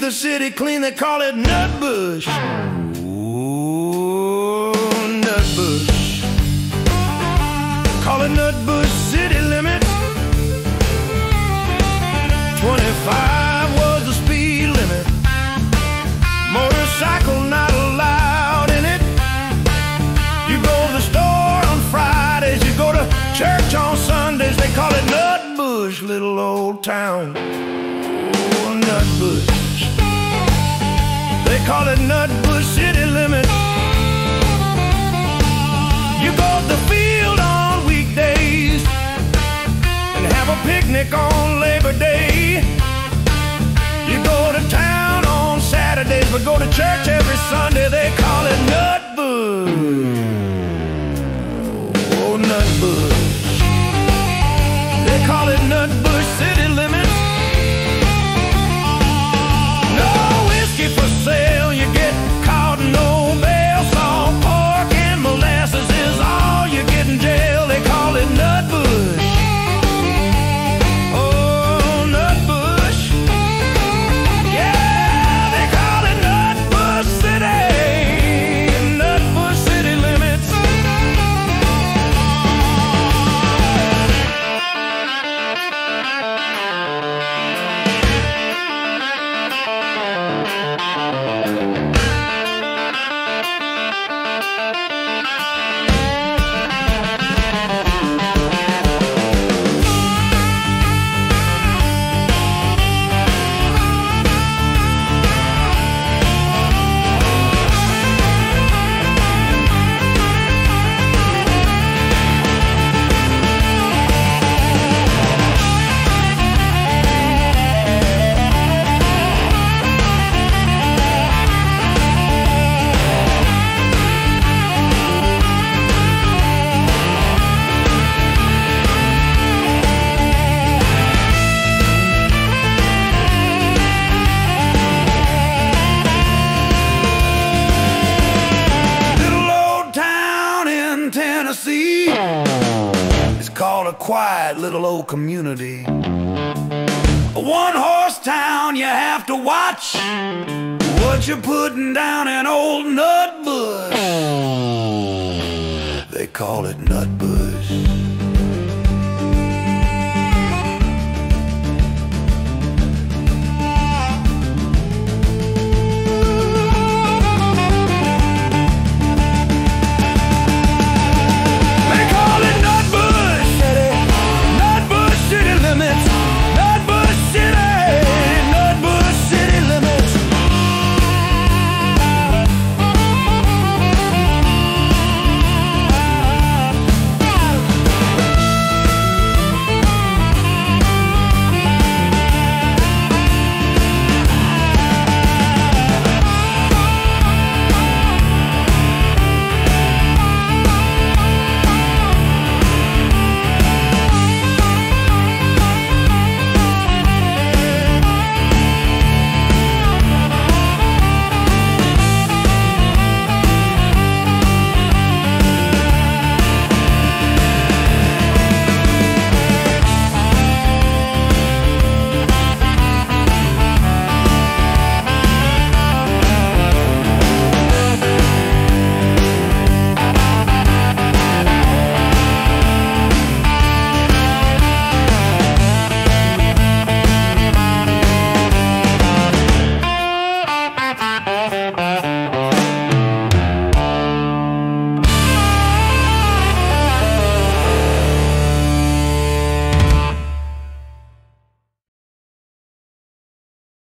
the city clean, they call it Nutbush. Ooh, Nutbush. Call it Nutbush city limit. 25 was the speed limit. Motorcycle not allowed in it. You go to the store on Fridays, you go to church on Sundays. They call it Nutbush, little old town. Oh, Nutbush. They call it Nutbush city limit. You go to the field on weekdays and have a picnic on Labor Day. You go to town on Saturdays but go to church every Sunday. They call it Nutbush. Oh, Nutbush. They call it Nutbush city limits. No whiskey for sale, you get caught, no bail. Salt pork and molasses is all you get in jail. They call it Nutbush. Oh, Nutbush. Yeah, they call it Nutbush city. Nutbush city limits. Tennessee, it's called a quiet little old community. A one-horse town, you have to watch what you're putting down in old Nutbush. They call it Nutbush.